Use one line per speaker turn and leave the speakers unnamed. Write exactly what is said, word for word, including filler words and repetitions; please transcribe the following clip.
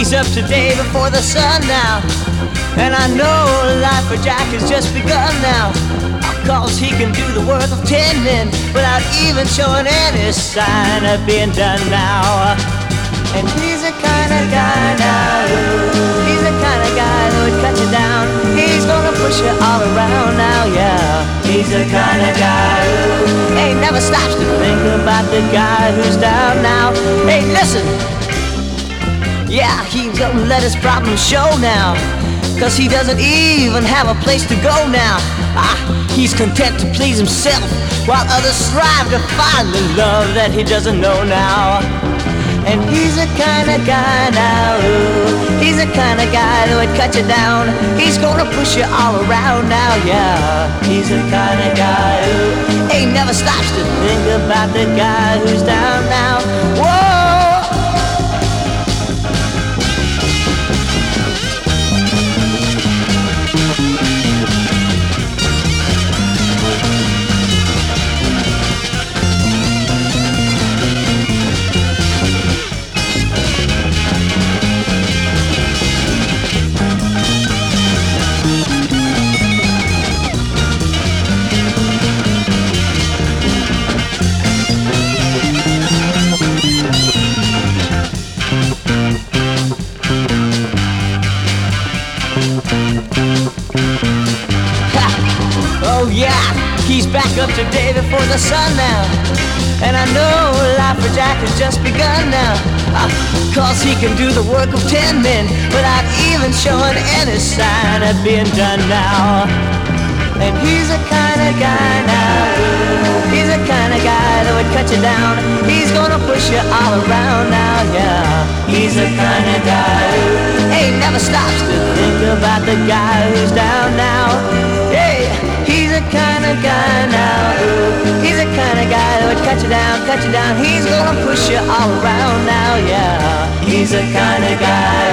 He's up today before the sun now, and I know life for Jack has just begun now. Cause he can do the work of ten men without even showing any sign of being done now. And he's the kind of guy now, he's the kind of guy that would cut you down. He's gonna push you all around now, yeah. He's the kind of guy who ain't never stops to think about the guy who's down now. Hey, listen, yeah, he don't let his problems show now, cause he doesn't even have a place to go now. Ah, he's content to please himself, while others strive to find the love that he doesn't know now. And he's the kind of guy now, ooh, he's the kind of guy that would cut you down. He's gonna push you all around now, yeah. He's the kind of guy who ain't never stops to think about the guy who's down now. Whoa! Oh yeah, he's back up today before the sun now, and I know life for Jack has just begun now. uh, Cause he can do the work of ten men without even showing any sign of being done now. And he's the kind of guy now, he's the kind of guy that would cut you down. He's gonna push you all around now, yeah. He's the kind of guy who ain't never stops to think about the guy who's down now. Hey, he's the kind of guy now, he's the kind of guy that would cut you down, cut you down. He's gonna push you all around now, yeah. He's the kind of guy